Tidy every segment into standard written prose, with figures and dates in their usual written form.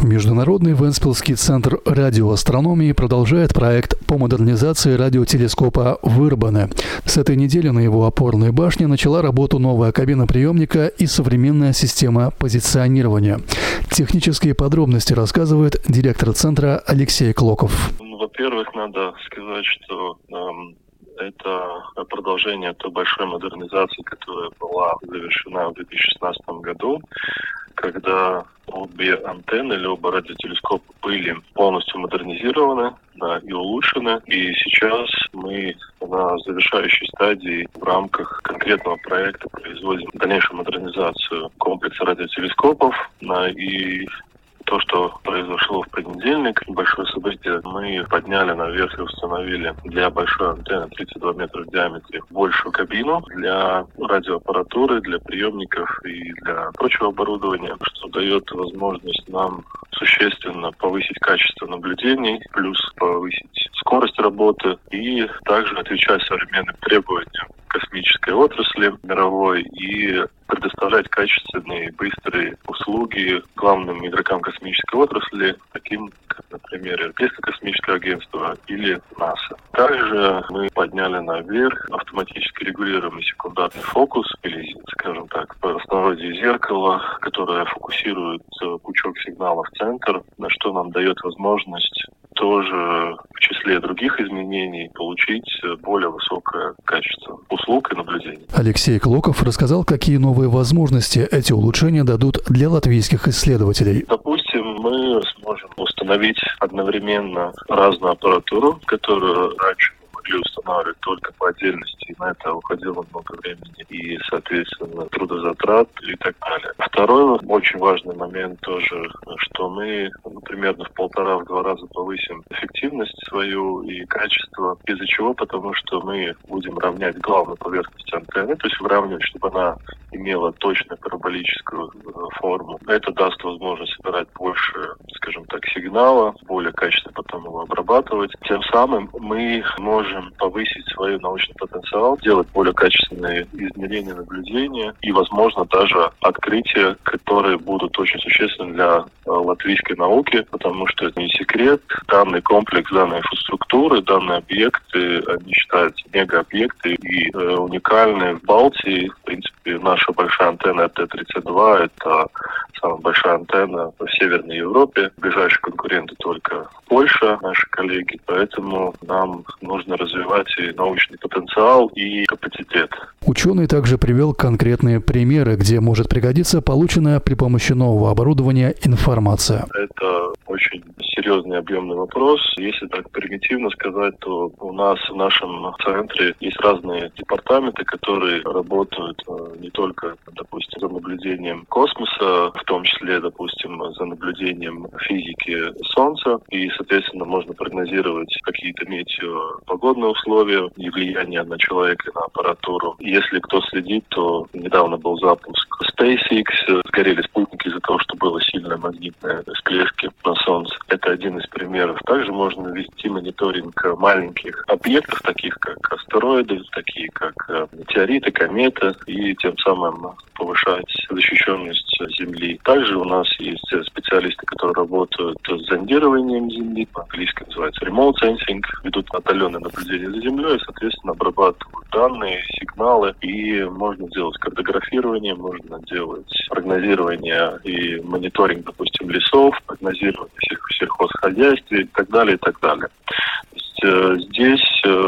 Международный Вентспилский центр радиоастрономии продолжает проект по модернизации радиотелескопа Вырбане. С этой недели на его опорной башне начала работу новая кабина приемника и современная система позиционирования. Технические подробности рассказывает директор центра Алексей Клоков. Во-первых, надо сказать, что это продолжение той большой модернизации, которая была завершена в 2016 году, когда обе антенны или оба радиотелескопа были полностью модернизированы, и улучшены. И сейчас мы на завершающей стадии в рамках конкретного проекта производим дальнейшую модернизацию комплекса радиотелескопов. И то, что произошло в понедельник, небольшое событие, мы подняли наверх и установили для большой антенны 32 метра в диаметре большую кабину для радиоаппаратуры, для приемников и для прочего оборудования, что дает возможность нам существенно повысить качество наблюдений, плюс повысить скорость работы и также отвечать современным требованиям космической отрасли мировой и предоставлять качественные и быстрые услуги главным игрокам космической отрасли, таким как, например, Европейское космическое агентство или НАСА. Также мы подняли наверх автоматически регулируемый секундарный фокус, или, скажем так, в простонародье зеркало, которое фокусирует пучок сигналов в центр, на что нам дает возможность тоже в числе других изменений получить более высокое качество услуг и наблюдений. Алексей Клоков рассказал, какие новые возможности эти улучшения дадут для латвийских исследователей. Допустим, мы сможем установить одновременно разную аппаратуру, которую раньше могли устанавливать только по отдельности, и на это уходило много времени и, соответственно, трудозатрат и так далее. Второй очень важный момент тоже, что мы примерно в 1,5-2 раза повысим эффективность свою и качество. Из-за чего? Потому что мы будем равнять главную поверхность антенны, то есть выравнивать, чтобы она имела точно параболическую форму. Это даст возможность собирать больше, скажем так, сигнала, более качественно потом его обрабатывать. Тем самым мы можем повысить свой научный потенциал, делать более качественные измерения, наблюдения и, возможно, даже открытия, которые будут очень существенны для латвийской науки, потому что это не секрет. Данный комплекс, данные инфраструктуры, данные объекты, они считаются мегаобъекты и уникальны в Балтии. В принципе, наша большая антенна Т-32 – это самая большая антенна в Северной Европе. Ближайшие конкуренты только Польша, наши коллеги. Поэтому нам нужно развивать и научный потенциал, и капацитет. Ученый также привел конкретные примеры, где может пригодиться полученная при помощи нового оборудования информация. Это очень серьезный объемный вопрос. Если так примитивно сказать, то у нас в нашем центре есть разные департаменты, которые работают не только, допустим, за наблюдением космоса, в том числе, допустим, за наблюдением физики Солнца. И, соответственно, можно прогнозировать какие-то метеопогодные условия и влияние на человека, на аппаратуру. Если кто следит, то недавно был запуск SpaceX, сгорели спутники из-за того, что было сильное магнитное всплески на Солнце. Это один из примеров. Также можно вести мониторинг маленьких объектов, таких как астероиды, такие как метеориты, кометы, и тем самым повышать защищенность Земли. Также у нас есть специалисты, которые работают с зондированием Земли, по-английски называется remote sensing, ведут отдаленное наблюдение за Землей и, соответственно, обрабатывают данные, сигналы, и можно делать картографирование, можно делать прогнозирование и мониторинг, допустим, лесов, прогнозирование в сельхозхозяйстве и так далее, и так далее. Здесь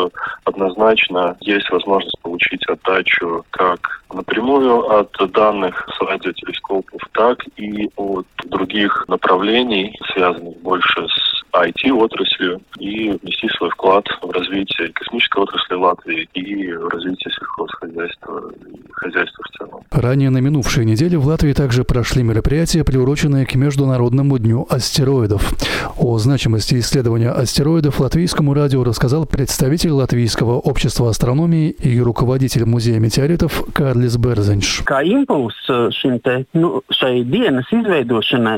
однозначно есть возможность получить отдачу как напрямую от данных с радиотелескопов, так и от других направлений, связанных больше с IT-отраслью, и внести свой вклад в развитие космической отрасли Латвии и в развитие сельхозхозяйства и хозяйства в целом. Ранее на минувшей неделе в Латвии также прошли мероприятия, приуроченные к Международному дню астероидов. О значимости исследования астероидов Латвийскому радио рассказал представитель Латвийского общества астрономии и руководитель музея метеоритов Kārlis Berziņš. Kā impulss šai dienas izveidošanai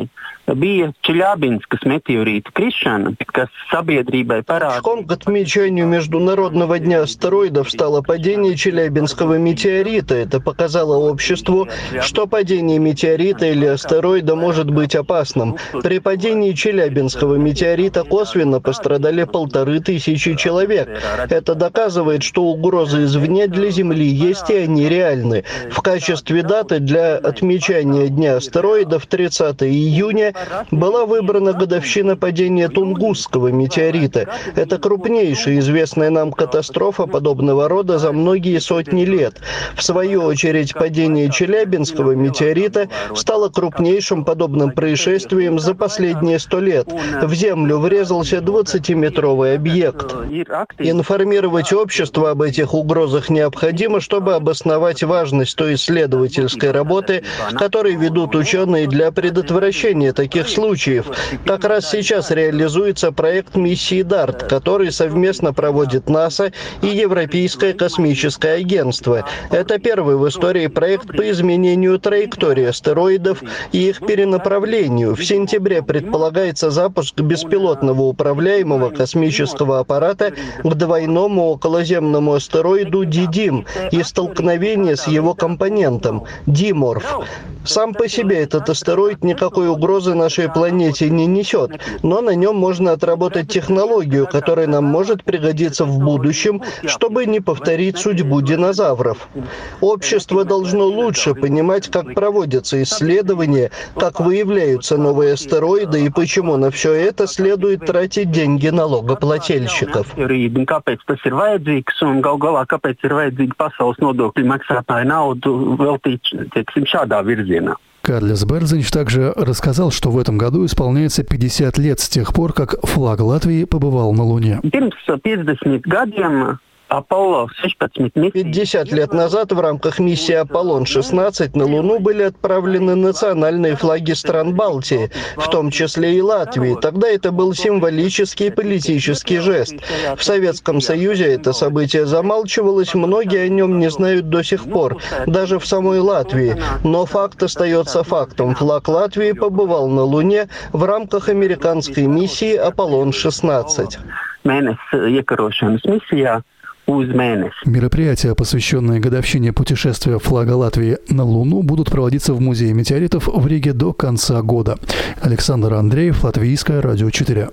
Шагом к отмечанию Международного дня астероидов стало падение Челябинского метеорита. Это показало обществу, что падение метеорита или астероида может быть опасным. При падении Челябинского метеорита косвенно пострадали 1500 человек. Это доказывает, что угрозы извне для Земли есть, и они реальны. В качестве даты для отмечания Дня астероидов 30 июня была выбрана годовщина падения Тунгусского метеорита. Это крупнейшая известная нам катастрофа подобного рода за многие сотни лет. В свою очередь, падение Челябинского метеорита стало крупнейшим подобным происшествием за последние 100 лет. В Землю врезался 20-метровый объект. Информировать общество об этих угрозах необходимо, чтобы обосновать важность той исследовательской работы, которую ведут ученые для предотвращения таких случаев. Как раз сейчас реализуется проект миссии DART, который совместно проводит НАСА и Европейское космическое агентство. Это первый в истории проект по изменению траектории астероидов и их перенаправлению. В сентябре предполагается запуск беспилотного управляемого космического аппарата к двойному околоземному астероиду Дидим и столкновение с его компонентом Диморф. Сам по себе этот астероид никакой угрозы нашей планете не несет, но на нем можно отработать технологию, которая нам может пригодиться в будущем, чтобы не повторить судьбу динозавров. Общество должно лучше понимать, как проводятся исследования, как выявляются новые астероиды и почему на все это следует тратить деньги налогоплательщиков. Карлис Берзинч также рассказал, что в этом году исполняется 50 лет с тех пор, как флаг Латвии побывал на Луне. 50 лет назад в рамках миссии «Аполлон-16» на Луну были отправлены национальные флаги стран Балтии, в том числе и Латвии. Тогда это был символический и политический жест. В Советском Союзе это событие замалчивалось, многие о нем не знают до сих пор, даже в самой Латвии. Но факт остается фактом. Флаг Латвии побывал на Луне в рамках американской миссии «Аполлон-16». Мероприятия, посвященные годовщине путешествия флага Латвии на Луну, будут проводиться в Музее метеоритов в Риге до конца года. Александр Андреев, Латвийское радио 4.